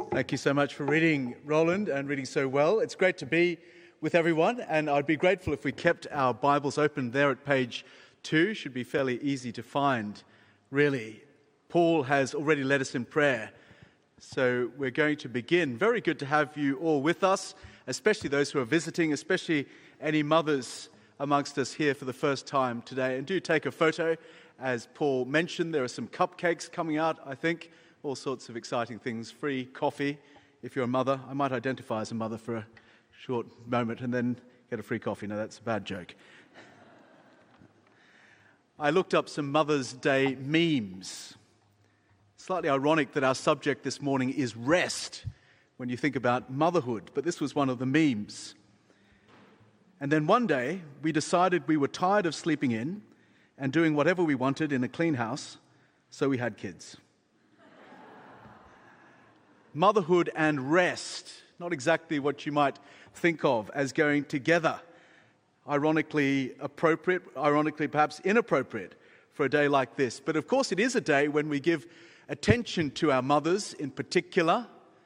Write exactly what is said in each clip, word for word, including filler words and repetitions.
Thank you so much for reading, Roland, and reading so well. It's great to be with everyone, and I'd be grateful if we kept our Bibles open there at page two. Should be fairly easy to find, really. Paul has already led us in prayer, so we're going to begin. Very good to have you all with us, especially those who are visiting, especially any mothers amongst us here for the first time today. And do take a photo. As Paul mentioned, there are some cupcakes coming out, I think. All sorts of exciting things. Free coffee if you're a mother. I might identify as a mother for a short moment and then get a free coffee. No, that's a bad joke. I looked up some Mother's Day memes. Slightly ironic that our subject this morning is rest when you think about motherhood, but this was one of the memes. And then one day we decided we were tired of sleeping in and doing whatever we wanted in a clean house, so we had kids. Motherhood and rest, not exactly what you might think of as going together. Ironically appropriate, ironically perhaps inappropriate for a day like this. But of course it is a day when we give attention to our mothers in particular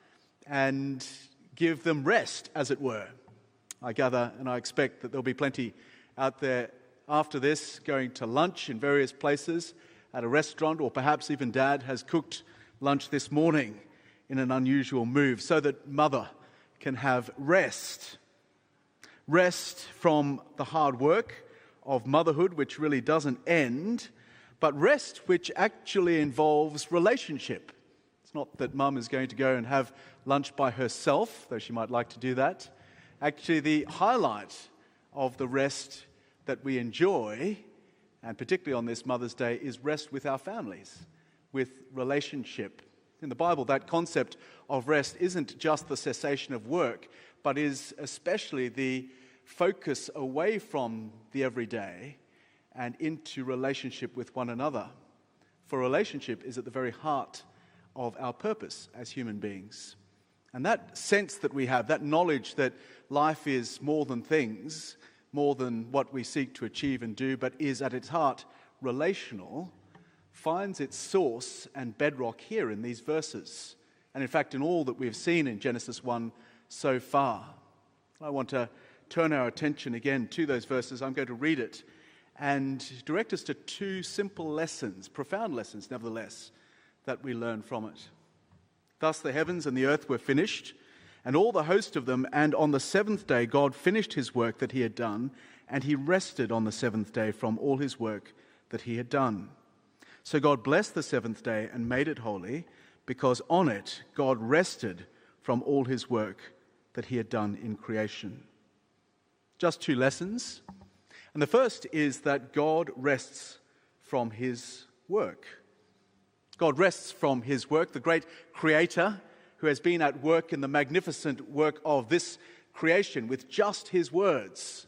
and give them rest, as it were. I gather and I expect that there'll be plenty out there after this going to lunch in various places at a restaurant, or perhaps even Dad has cooked lunch this morning in an unusual move so that mother can have rest. Rest from the hard work of motherhood, which really doesn't end, but rest which actually involves relationship. It's not that mum is going to go and have lunch by herself, though she might like to do that. Actually, the highlight of the rest that we enjoy, and particularly on this Mother's Day, is rest with our families, with relationship. In the Bible, that concept of rest isn't just the cessation of work, but is especially the focus away from the everyday and into relationship with one another. For relationship is at the very heart of our purpose as human beings. And that sense that we have, that knowledge that life is more than things, more than what we seek to achieve and do, but is at its heart relational, finds its source and bedrock here in these verses. And in fact, in all that we've seen in Genesis one so far. I want to turn our attention again to those verses. I'm going to read it and direct us to two simple lessons, profound lessons nevertheless, that we learn from it. Thus the heavens and the earth were finished, and all the host of them, and on the seventh day God finished his work that he had done, and he rested on the seventh day from all his work that he had done. So God blessed the seventh day and made it holy, because on it God rested from all his work that he had done in creation. Just two lessons. And the first is that God rests from his work. God rests from his work, the great creator who has been at work in the magnificent work of this creation with just his words,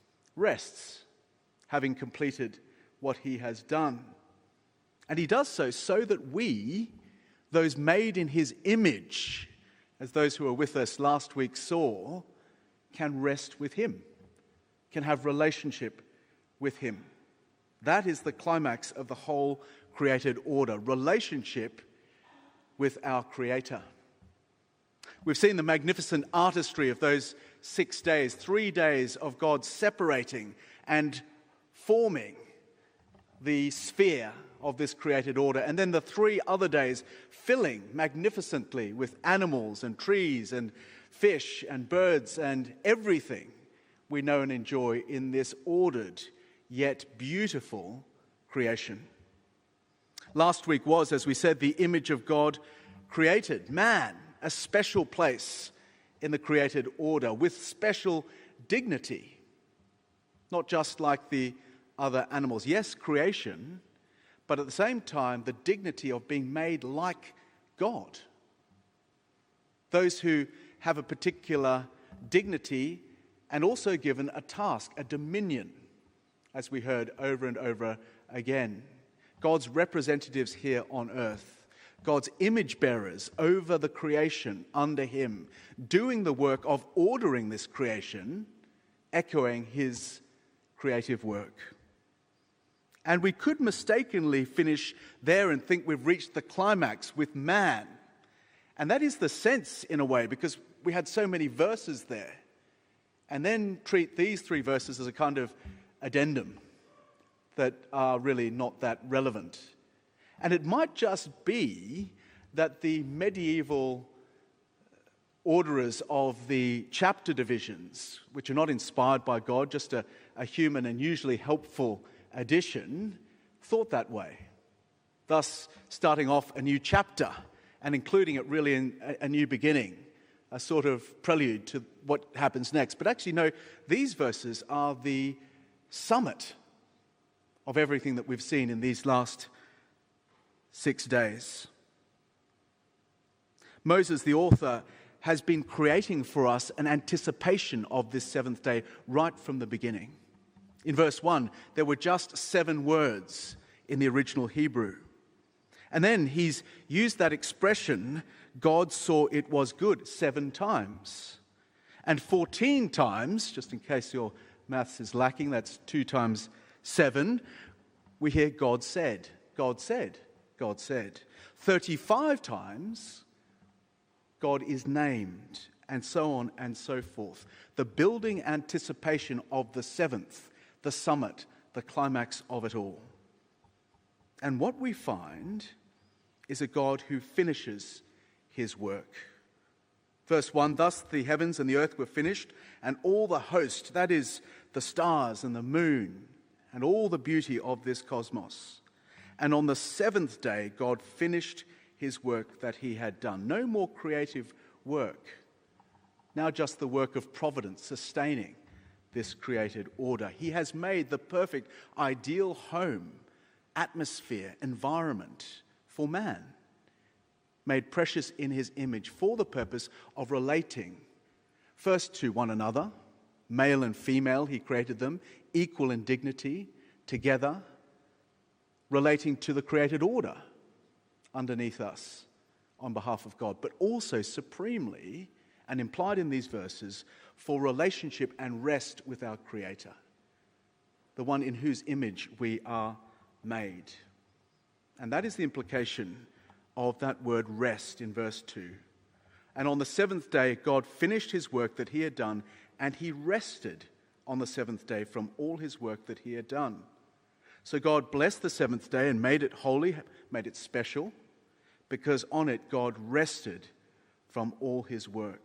rests, having completed what he has done. And he does so so that we, those made in his image, as those who were with us last week saw, can rest with him, can have relationship with him. That is the climax of the whole created order, relationship with our Creator. We've seen the magnificent artistry of those six days, three days of God separating and forming the sphere of this created order, and then the three other days filling magnificently with animals and trees and fish and birds and everything we know and enjoy in this ordered yet beautiful creation. Last week was, as we said, the image of God created, man, a special place in the created order with special dignity, not just like the other animals. Yes, creation, but at the same time, the dignity of being made like God. Those who have a particular dignity and also given a task, a dominion, as we heard over and over again. God's representatives here on earth, God's image bearers over the creation under him, doing the work of ordering this creation, echoing his creative work. And we could mistakenly finish there and think we've reached the climax with man And that is the sense, in a way, because we had so many verses there. And then treat these three verses as a kind of addendum that are really not that relevant. And it might just be that the medieval orderers of the chapter divisions, which are not inspired by God, just a, a human and usually helpful addition, thought that way. Thus, starting off a new chapter and including it really in a, a new beginning, a sort of prelude to what happens next. But actually, no, these verses are the summit of everything that we've seen in these last six days. Moses, the author, has been creating for us an anticipation of this seventh day right from the beginning. In verse one, there were just seven words in the original Hebrew. And then he's used that expression, God saw it was good, seven times. And fourteen times, just in case your maths is lacking, that's two times seven, we hear God said, God said, God said. thirty-five times, God is named, and so on and so forth. The building anticipation of the seventh, the summit, the climax of it all. And what we find is a God who finishes his work. Verse one, thus the heavens and the earth were finished, and all the host, that is, the stars and the moon, and all the beauty of this cosmos. And on the seventh day, God finished his work that he had done. No more creative work. Now just the work of providence sustaining this created order. He has made the perfect, ideal home, atmosphere, environment for man, made precious in his image for the purpose of relating first to one another, male and female, he created them, equal in dignity, together, relating to the created order underneath us on behalf of God, but also supremely, and implied in these verses, for relationship and rest with our Creator, the one in whose image we are made. And that is the implication of that word rest in verse two. And on the seventh day, God finished his work that he had done, and he rested on the seventh day from all his work that he had done. So God blessed the seventh day and made it holy, made it special, because on it God rested from all his work.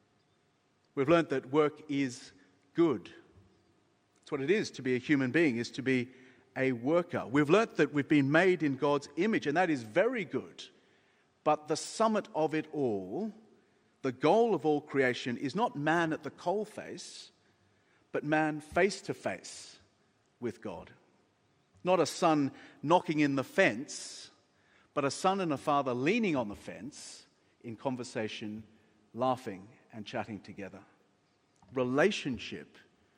We've learned that work is good. It's what it is to be a human being, is to be a worker. We've learnt that we've been made in God's image, and that is very good. But the summit of it all, the goal of all creation, is not man at the coalface, but man face to face with God. Not a son knocking in the fence, but a son and a father leaning on the fence in conversation, laughing and chatting together. Relationship,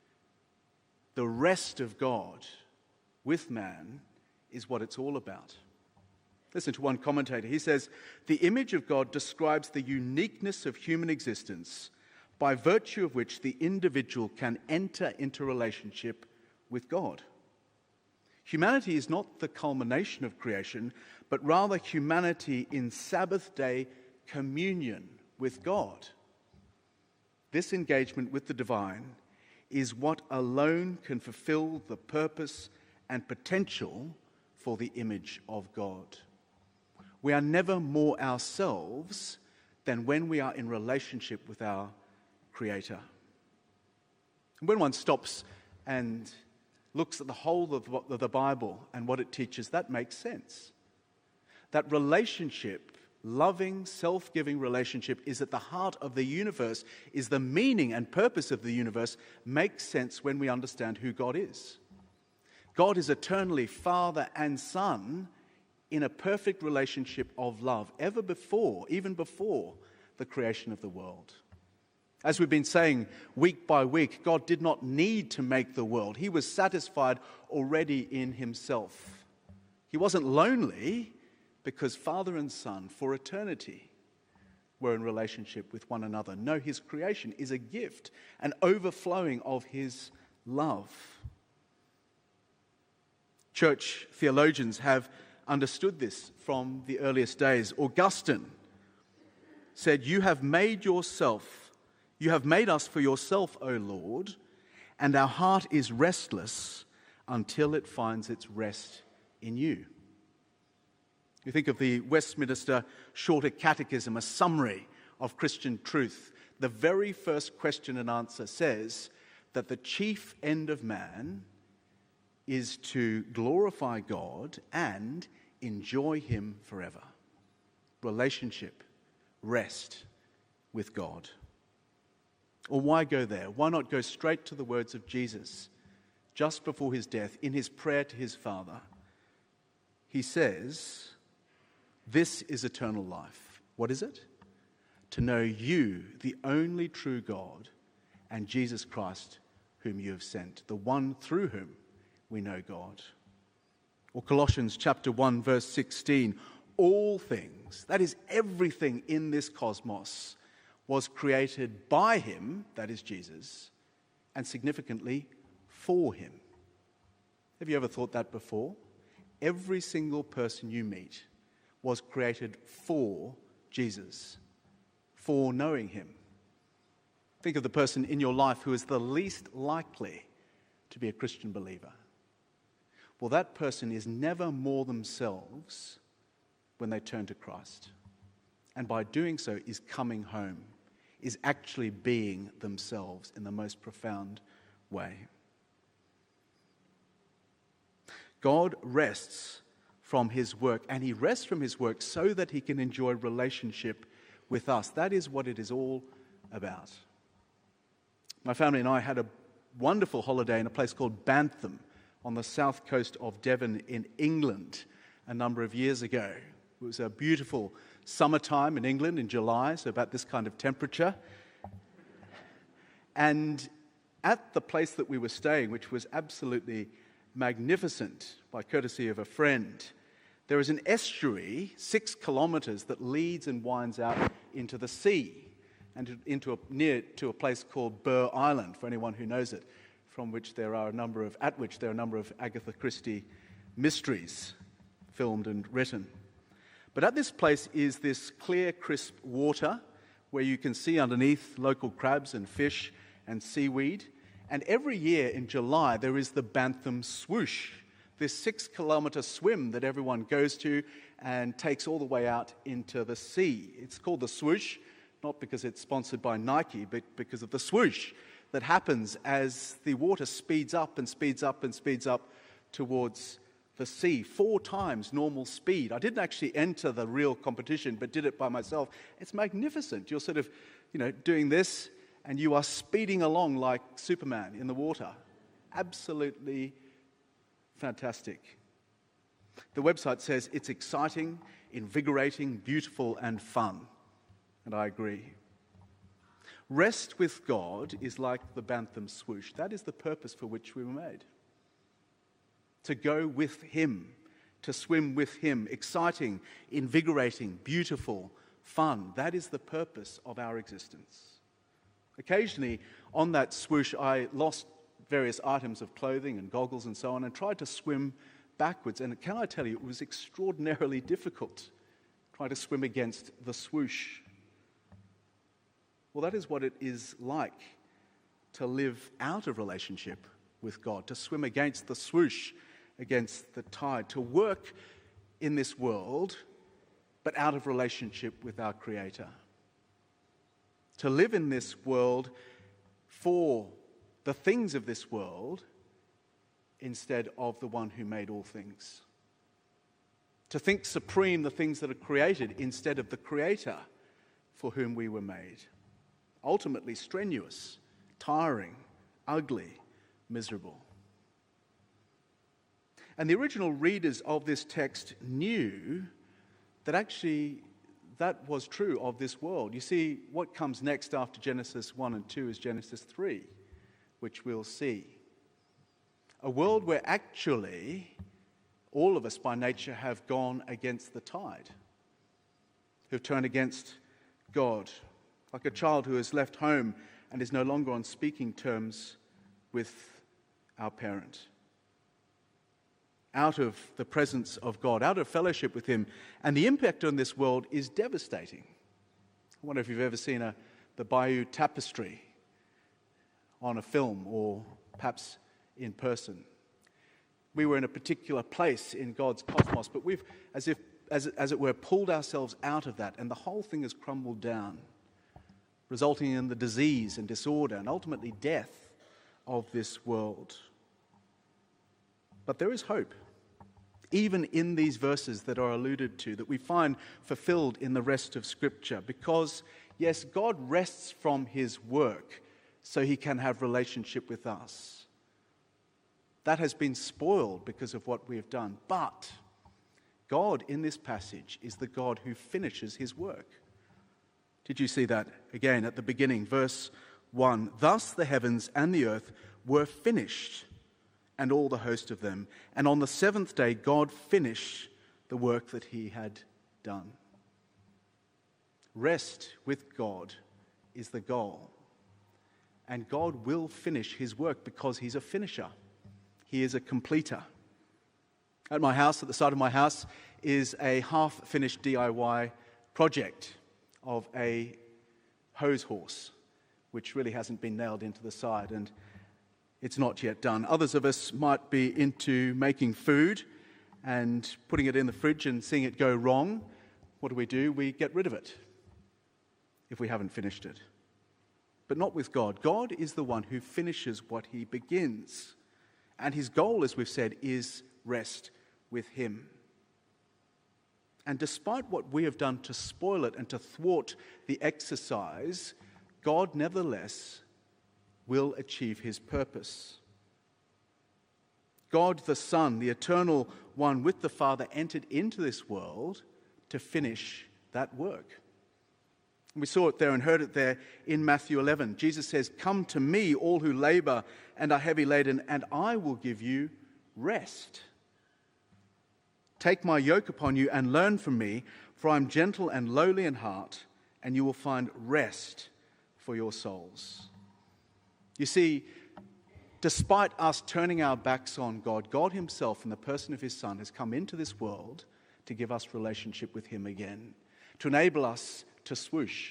the rest of God with man, is what it's all about. Listen to one commentator. He says, the image of God describes the uniqueness of human existence by virtue of which the individual can enter into relationship with God. Humanity is not the culmination of creation, but rather humanity in Sabbath day communion with God. This engagement with the divine is what alone can fulfill the purpose and potential for the image of God. We are never more ourselves than when we are in relationship with our Creator. And when one stops and looks at the whole of the Bible and what it teaches, that makes sense. That relationship, loving, self-giving relationship, is at the heart of the universe, is the meaning and purpose of the universe, makes sense when we understand who God is. God is eternally Father and Son in a perfect relationship of love, ever before, even before the creation of the world. As we've been saying week by week, God did not need to make the world. He was satisfied already in himself. He wasn't lonely because Father and Son for eternity were in relationship with one another. No, his creation is a gift, an overflowing of his love. Church theologians have understood this from the earliest days. Augustine said, "You have made yourself, you have made us for yourself, O Lord, and our heart is restless until it finds its rest in you." You think of the Westminster Shorter Catechism, a summary of Christian truth. The very first question and answer says that the chief end of man is to glorify God and enjoy Him forever. Relationship, rest with God. Or why go there? Why not go straight to the words of Jesus just before his death in his prayer to his Father? He says, "This is eternal life." What is it? To know you, the only true God, and Jesus Christ, whom you have sent, the one through whom we know God. Or Colossians chapter one, verse sixteen, all things, that is everything in this cosmos, was created by him, that is Jesus, and significantly for him. Have you ever thought that before? Every single person you meet was created for Jesus, for knowing him. Think of the person in your life who is the least likely to be a Christian believer. Well, that person is never more themselves when they turn to Christ. And by doing so is coming home, is actually being themselves in the most profound way. God rests from his work, and he rests from his work so that he can enjoy relationship with us. That is what it is all about. My family and I had a wonderful holiday in a place called Bantham on the south coast of Devon in England a number of years ago. It was a beautiful summertime in England in July, so about this kind of temperature. And at the place that we were staying, which was absolutely magnificent by courtesy of a friend, there is an estuary, six kilometres, that leads and winds out into the sea and into a, near to a place called Burr Island, for anyone who knows it, from which there are a number of, at which there are a number of Agatha Christie mysteries filmed and written. But at this place is this clear, crisp water where you can see underneath local crabs and fish and seaweed. And every year in July, there is the Bantham Swoosh, this six-kilometre swim that everyone goes to and takes all the way out into the sea. It's called the Swoosh, not because it's sponsored by Nike, but because of the swoosh that happens as the water speeds up and speeds up and speeds up towards the sea, four times normal speed. I didn't actually enter the real competition, but did it by myself. It's magnificent. You're sort of, you know, doing this, and you are speeding along like Superman in the water. Absolutely fantastic. The website says it's exciting, invigorating, beautiful, and fun. And I agree. Rest with God is like the Bantham Swoosh. That is the purpose for which we were made. To go with him, to swim with him. Exciting, invigorating, beautiful, fun. That is the purpose of our existence. Occasionally, on that swoosh, I lost various items of clothing and goggles and so on and tried to swim backwards. And can I tell you, it was extraordinarily difficult trying to swim against the swoosh. Well, that is what it is like to live out of relationship with God, to swim against the swoosh, against the tide, to work in this world, but out of relationship with our Creator. To live in this world for the things of this world instead of the one who made all things. To think supreme the things that are created instead of the Creator for whom we were made. Ultimately strenuous, tiring, ugly, miserable. And the original readers of this text knew that actually that was true of this world. You see, what comes next after Genesis one and two is Genesis three, which we'll see. A world where actually all of us by nature have gone against the tide, who've turned against God. Like a child who has left home and is no longer on speaking terms with our parent. Out of the presence of God, out of fellowship with him. And the impact on this world is devastating. I wonder if you've ever seen a, the Bayeux Tapestry on a film or perhaps in person. We were in a particular place in God's cosmos, but we've, as if, as, as it were, pulled ourselves out of that, and the whole thing has crumbled down, resulting in the disease and disorder and ultimately death of this world. But there is hope, even in these verses that are alluded to, that we find fulfilled in the rest of Scripture, because, yes, God rests from his work so he can have relationship with us. That has been spoiled because of what we have done. But God in this passage is the God who finishes his work. Did you see that again at the beginning? Verse one, thus the heavens and the earth were finished, and all the host of them. And on the seventh day, God finished the work that he had done. Rest with God is the goal. And God will finish his work because he's a finisher. He is a completer. At my house, at the side of my house, is a half-finished D I Y project of a hose horse, which really hasn't been nailed into the side, and it's not yet done. Others of us might be into making food and putting it in the fridge and seeing it go wrong. What do we do? We get rid of it if we haven't finished it. But not with God. God is the one who finishes what he begins. And his goal, as we've said, is rest with him. And despite what we have done to spoil it and to thwart the exercise, God nevertheless will achieve his purpose. God the Son, the eternal one with the Father, entered into this world to finish that work. And we saw it there and heard it there in Matthew eleven. Jesus says, "Come to me, all who labor and are heavy laden, and I will give you rest. Take my yoke upon you and learn from me, for I am gentle and lowly in heart, and you will find rest for your souls." You see, despite us turning our backs on God, God himself in the person of his Son has come into this world to give us relationship with him again, to enable us to swoosh,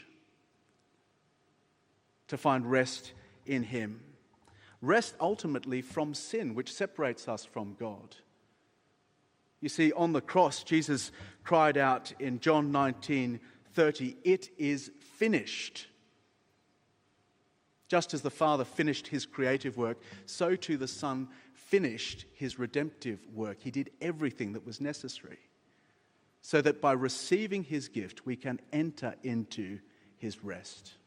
to find rest in him. Rest ultimately from sin, which separates us from God. You see, on the cross, Jesus cried out in John nineteen thirty, "It is finished." Just as the Father finished his creative work, so too the Son finished his redemptive work. He did everything that was necessary, so that by receiving his gift, we can enter into his rest.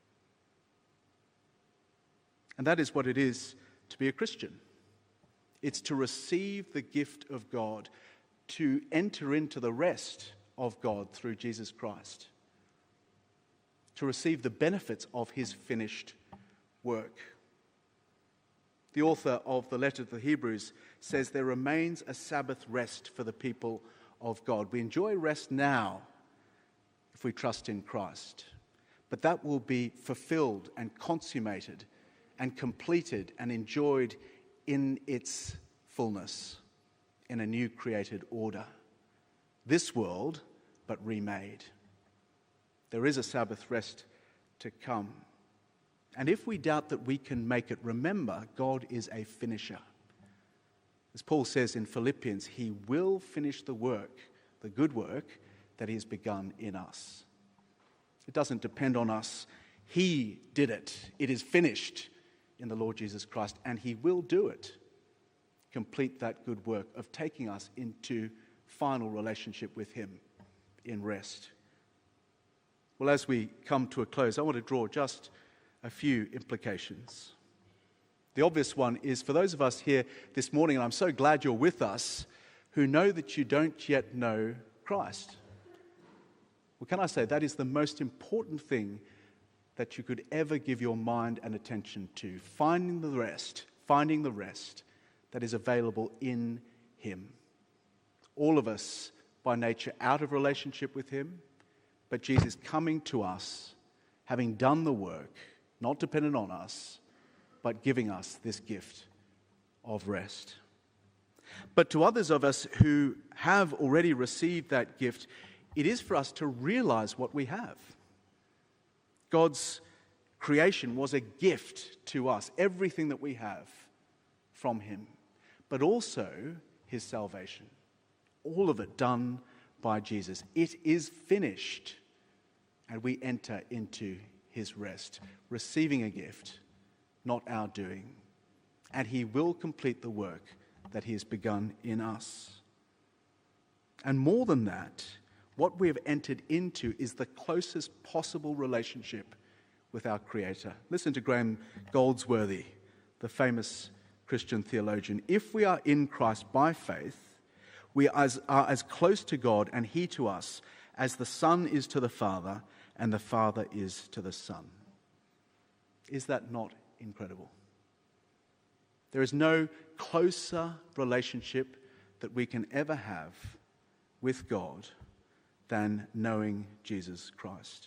And that is what it is to be a Christian. It's to receive the gift of God, to enter into the rest of God through Jesus Christ, to receive the benefits of his finished work. The author of the letter to the Hebrews says there remains a Sabbath rest for the people of God. We enjoy rest now if we trust in Christ, but that will be fulfilled and consummated and completed and enjoyed in its fullness in a new created order. This world, but remade. There is a Sabbath rest to come. And if we doubt that we can make it, remember, God is a finisher. As Paul says in Philippians, he will finish the work, the good work that he has begun in us. It doesn't depend on us. He did it. It is finished in the Lord Jesus Christ, and he will do it. Complete that good work of taking us into final relationship with him in rest. Well, as we come to a close, I want to draw just a few implications. The obvious one is for those of us here this morning, and I'm so glad you're with us, who know that you don't yet know Christ. Well, can I say that is the most important thing that you could ever give your mind and attention to, finding the rest, finding the rest that is available in him. All of us, by nature, out of relationship with him, but Jesus coming to us, having done the work, not dependent on us, but giving us this gift of rest. But to others of us who have already received that gift, it is for us to realize what we have. God's creation was a gift to us, everything that we have from him, but also his salvation. All of it done by Jesus. It is finished, and we enter into his rest, receiving a gift, not our doing. And he will complete the work that he has begun in us. And more than that, what we have entered into is the closest possible relationship with our Creator. Listen to Graham Goldsworthy, the famous Christian theologian. If we are in Christ by faith, we are as, are as close to God and he to us as the Son is to the Father and the Father is to the Son. Is that not incredible? There is no closer relationship that we can ever have with God than knowing Jesus Christ.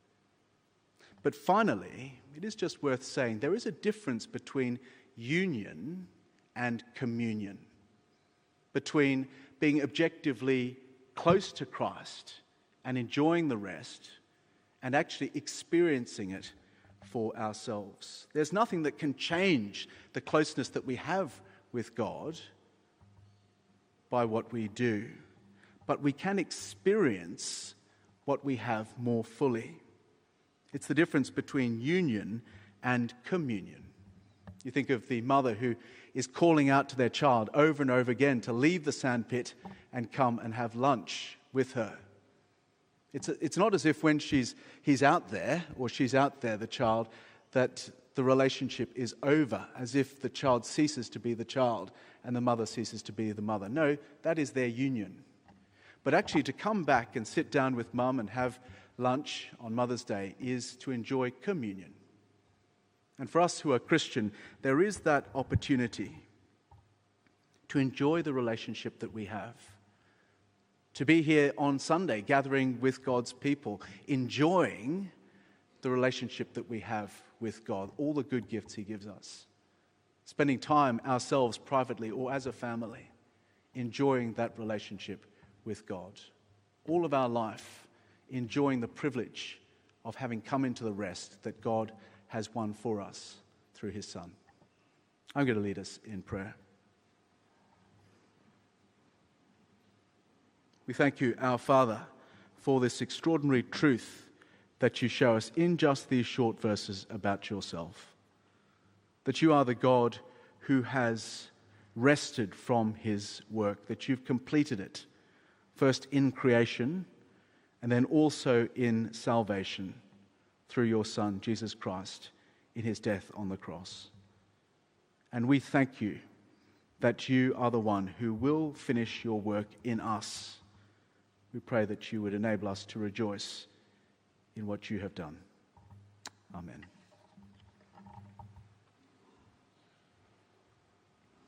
But finally, it is just worth saying there is a difference between union and communion, between being objectively close to Christ and enjoying the rest and actually experiencing it for ourselves. There's nothing that can change the closeness that we have with God by what we do, but we can experience what we have more fully. It's the difference between union and communion. You think of the mother who is calling out to their child over and over again to leave the sandpit and come and have lunch with her. It's, a, it's not as if when she's he's out there, or she's out there, the child, that the relationship is over, as if the child ceases to be the child and the mother ceases to be the mother. No, that is their union. But actually to come back and sit down with mum and have lunch on Mother's Day is to enjoy communion. And for us who are Christian, there is that opportunity to enjoy the relationship that we have. To be here on Sunday, gathering with God's people, enjoying the relationship that we have with God, all the good gifts he gives us. Spending time ourselves privately or as a family, enjoying that relationship with God. All of our life, enjoying the privilege of having come into the rest that God has won for us through his Son. I'm going to lead us in prayer. We thank you, our Father, for this extraordinary truth that you show us in just these short verses about yourself. That you are the God who has rested from his work, that you've completed it, first in creation and then also in salvation through your Son, Jesus Christ, in his death on the cross. And we thank you that you are the one who will finish your work in us. We pray that you would enable us to rejoice in what you have done. Amen.